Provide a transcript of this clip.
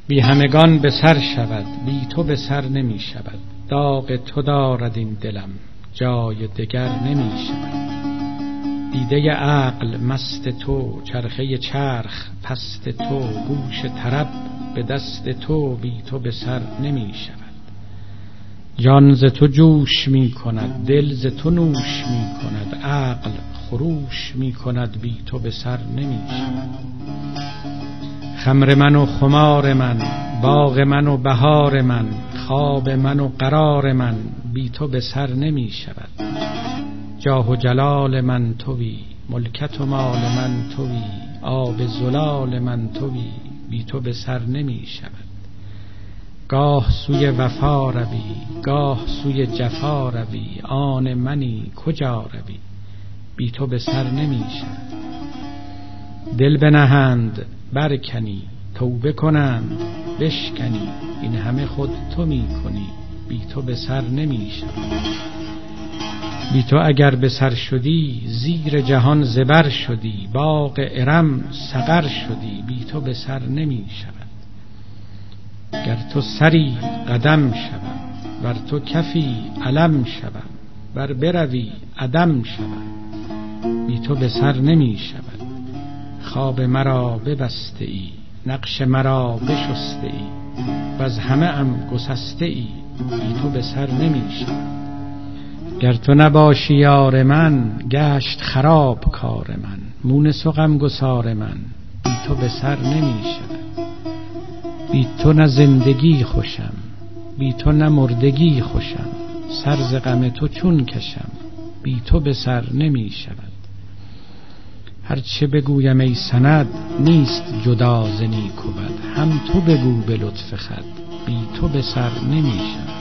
بی همگان به سر شود، بی تو به سر نمی شود. داغ تو دارد این دلم، جای دگر نمی شود. دیده عقل مست تو، چرخه چرخ پست تو، گوش طرب به دست تو، بی تو به سر نمی شود. جان ز تو جوش می کند، دل ز تو نوش می کند، عقل خروش می کند، بی تو به سر نمی شود. خمر من و خمار من، باغ من و بهار من، خواب من و قرار من، بی تو به سر نمی شود. جاه و جلال من تویی، ملکت و مال من تویی، آب زلال من تویی، بی تو به سر نمی شود. گاه سوی وفا روی، گاه سوی جفا روی، آن منی کجا روی، بی تو به سر نمی شود. دل بنهند برکنی، توبه کنند بشکنی، این همه خود تو می کنی، بی تو به سر نمی شود. بی تو اگر به سر شدی، زیر جهان زبر شدی، باغ ارم سقر شدی، بی تو به سر نمی شود. گر تو سری قدم شوم، ور تو کفی علم شوم، ور بروی عدم شوم، بی تو به سر نمی شود. خواب مرا ببسته ای، نقش مرا بشسته ای، و از همه ام گسسته ای، بی تو به سر نمی شود. گر تو نباشی یار من، گشت خراب کار من، مونس و غمگسار من، بی تو به سر نمی شود. بی تو نه زندگی خوشم، بی تو نه مردگی خوشم، سر ز غم تو چون کشم، بی تو به سر نمی شود. هرچه بگویم ای سند، نیست جدا ز نیک و بد، هم تو بگو به لطف خود، بی تو به سر نمی شود.